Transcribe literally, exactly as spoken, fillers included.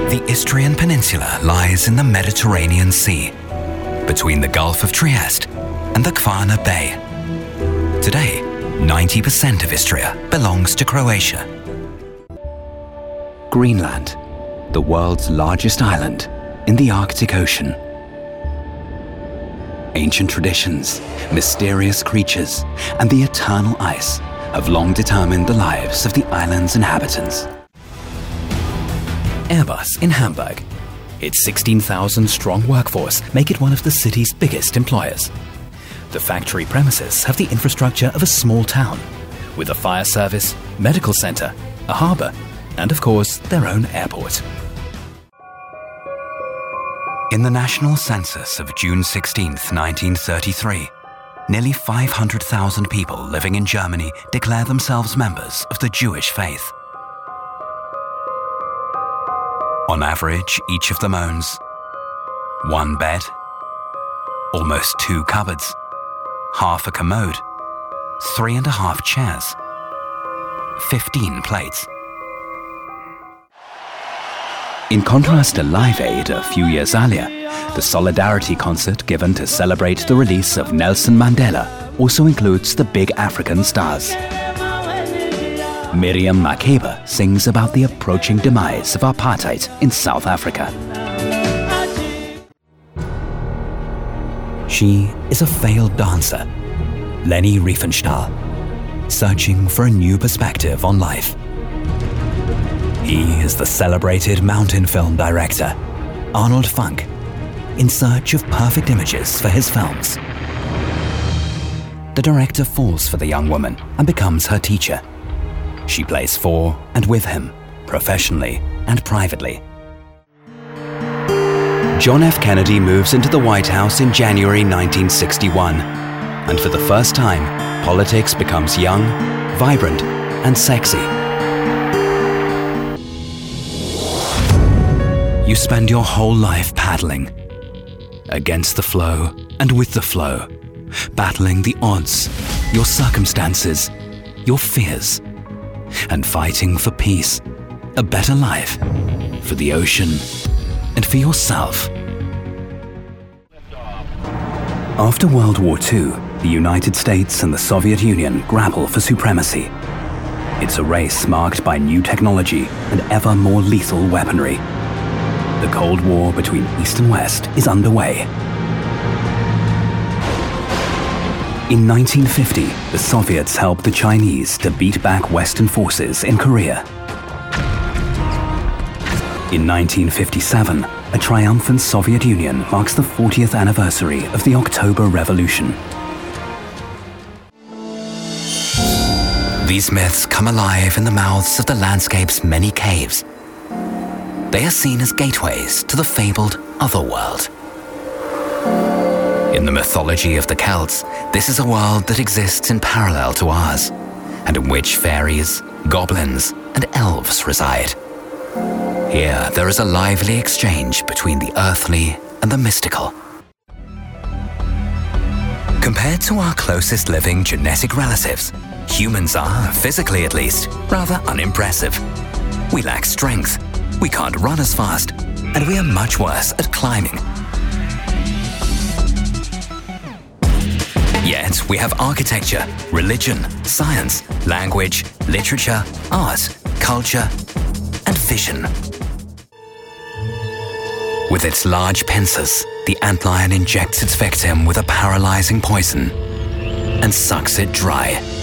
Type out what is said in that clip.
The Istrian Peninsula lies in the Mediterranean Sea, between the Gulf of Trieste and the Kvarner Bay. Today, ninety percent of Istria belongs to Croatia. Greenland, the world's largest island in the Arctic Ocean. Ancient traditions, mysterious creatures, and the eternal ice have long determined the lives of the island's inhabitants. Airbus in Hamburg. Its sixteen thousand strong workforce make it one of the city's biggest employers. The factory premises have the infrastructure of a small town, with a fire service, medical center, a harbor, and of course, their own airport. In the national census of June sixteenth, nineteen thirty-three, nearly five hundred thousand people living in Germany declare themselves members of the Jewish faith. On average, each of them owns one bed, almost two cupboards, half a commode, three and a half chairs, fifteen plates. In contrast to Live Aid a few years earlier, the Solidarity concert given to celebrate the release of Nelson Mandela also includes the big African stars. Miriam Makeba sings about the approaching demise of apartheid in South Africa. She is a failed dancer, Leni Riefenstahl, searching for a new perspective on life. He is the celebrated mountain film director, Arnold Funk, in search of perfect images for his films. The director falls for the young woman and becomes her teacher. She plays for and with him, professionally and privately. John F. Kennedy moves into the White House in January nineteen sixty-one, and for the first time, politics becomes young, vibrant, and sexy. You spend your whole life paddling, against the flow and with the flow, battling the odds, your circumstances, your fears, and fighting for peace, a better life, for the ocean, and for yourself. After World War Two, the United States and the Soviet Union grapple for supremacy. It's a race marked by new technology and ever more lethal weaponry. The Cold War between East and West is underway. In nineteen fifty, the Soviets helped the Chinese to beat back Western forces in Korea. In nineteen fifty-seven, a triumphant Soviet Union marks the fortieth anniversary of the October Revolution. These myths come alive in the mouths of the landscape's many caves. They are seen as gateways to the fabled otherworld. In the mythology of the Celts, this is a world that exists in parallel to ours, and in which fairies, goblins, and elves reside. Here, there is a lively exchange between the earthly and the mystical. Compared to our closest living genetic relatives, humans are, physically at least, rather unimpressive. We lack strength, we can't run as fast, and we are much worse at climbing. Yet we have architecture, religion, science, language, literature, art, culture, and vision. With its large pincers, the antlion injects its victim with a paralyzing poison and sucks it dry.